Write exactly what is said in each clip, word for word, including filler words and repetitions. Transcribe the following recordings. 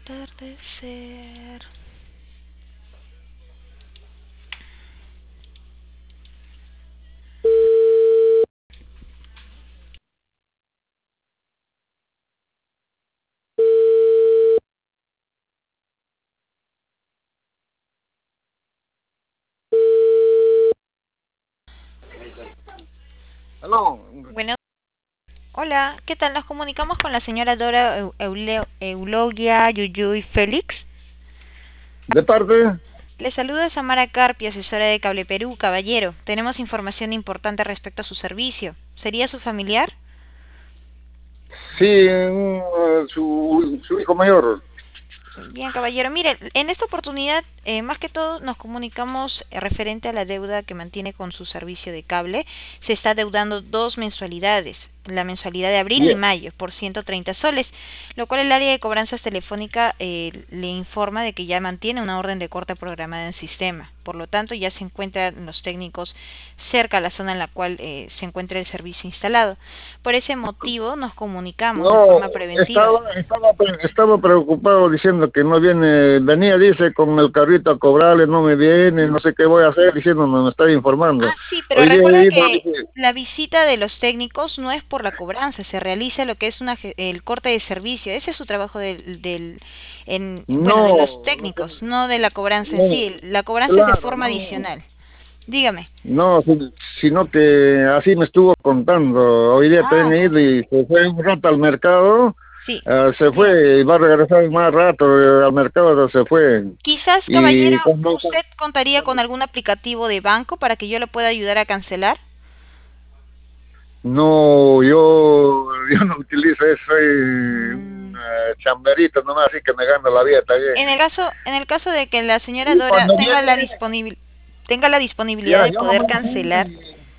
Atardecer. Aló. Bueno, hola, ¿qué tal? Nos comunicamos con la señora Dora Eu- Eule- Eulogia Yuyuy Félix. ¿De parte? Le saluda Samara Carpio, asesora de Cable Perú, caballero. Tenemos información importante respecto a su servicio. ¿Sería su familiar? Sí, un, eh, su, su hijo mayor. Bien, caballero. Mire, en esta oportunidad, eh, más que todo, nos comunicamos eh, referente a la deuda que mantiene con su servicio de cable. Se está deudando dos mensualidades, la mensualidad de abril y Ye- mayo, por ciento treinta soles, lo cual el área de cobranzas telefónica eh, le informa de que ya mantiene una orden de corte programada en sistema. Por lo tanto, ya se encuentran los técnicos cerca a la zona en la cual eh, se encuentra el servicio instalado. Por ese motivo, nos comunicamos de No, forma preventiva. estaba, estaba, pre- estaba preocupado diciendo que no viene, venía, dice, con el carrito a cobrarle, no me viene, no sé qué voy a hacer, diciendo, me estaba informando. Ah, sí, pero Hoy día recuerda he ido, que dice, la visita de los técnicos no es por la cobranza, se realiza lo que es una, ge- el corte de servicio. Ese es su trabajo del, del en, bueno, de los no, no, técnicos, no de la cobranza en no, sí. La cobranza es de claro, forma no. adicional. Dígame. No, si- sino que así me estuvo contando. Hoy día Ah, también he ido y se fue un rato al mercado, sí, ah, se dígame. fue y va a regresar más rato eh, al mercado, se fue. Quizás, caballero, Y cuando, usted contaría con algún aplicativo de banco para que yo le pueda ayudar a cancelar. no, yo, yo no utilizo eso, soy un Mm. eh, chamberito nomás, así que me gano la vida también. En el caso, en el caso de que la señora Y Dora cuando tenga viene, la disponibil- tenga la disponibilidad ya, de yo lo poder voy a decir, cancelar.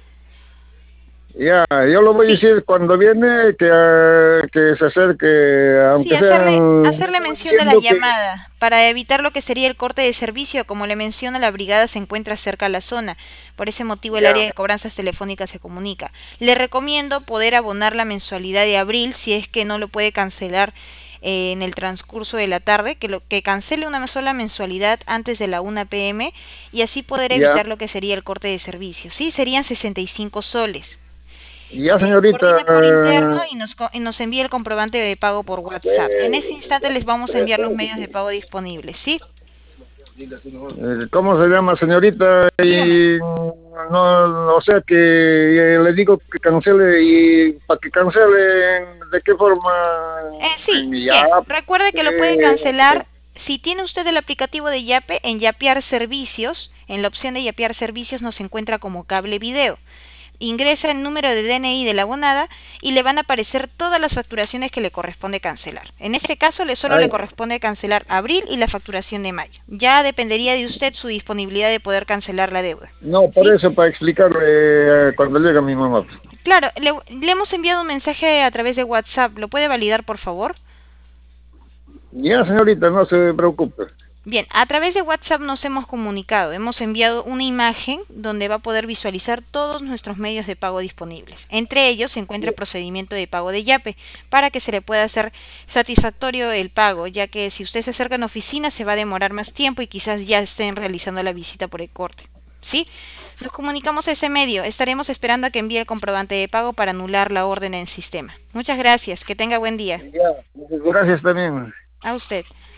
ya, yo lo voy a Sí, decir cuando viene que, eh, que se acerque, sí, aunque hacerle, sean, yo hacerle le voy mención de la diciendo que, llamada para evitar lo que sería el corte de servicio. Como le menciona, la brigada se encuentra cerca a la zona. Por ese motivo, el área ya, de cobranzas telefónicas se comunica. Le recomiendo poder abonar la mensualidad de abril si es que no lo puede cancelar eh, en el transcurso de la tarde, que lo que cancele una sola mensualidad antes de la una p m y así poder ya. evitar lo que sería el corte de servicio. Sí, serían sesenta y cinco soles. Ya, Eh, señorita, coordine por interno y nos, co- y nos envíe el comprobante de pago por WhatsApp. En ese instante les vamos a enviar los medios de pago disponibles, ¿sí? eh, ¿cómo se llama, señorita? Dígame. Y no, o sea que eh, le digo que cancele y para que cancele, ¿de qué forma? Eh, sí, Ya, bien. Recuerde que lo puede eh, cancelar si tiene usted el aplicativo de Yape en Yapear Servicios. En la opción de Yapear Servicios nos encuentra como cable video. Ingresa el número de D N I de la abonada y le van a aparecer todas las facturaciones que le corresponde cancelar. En este caso, le solo le ay, corresponde cancelar abril y la facturación de mayo. Ya dependería de usted su disponibilidad de poder cancelar la deuda. no, por ¿Sí? eso, para explicarle eh, cuando llega mi mamá. Claro, le, le hemos enviado un mensaje a través de WhatsApp. ¿Lo puede validar, por favor? Ya, señorita, no se preocupe. Bien, a través de WhatsApp nos hemos comunicado, hemos enviado una imagen donde va a poder visualizar todos nuestros medios de pago disponibles. Entre ellos se encuentra el procedimiento de pago de Yape para que se le pueda hacer satisfactorio el pago, ya que si usted se acerca en oficina se va a demorar más tiempo y quizás ya estén realizando la visita por el corte. ¿Sí? Nos comunicamos a ese medio. Estaremos esperando a que envíe el comprobante de pago para anular la orden en sistema. Muchas gracias. Que tenga buen día. Ya, gracias también. A usted.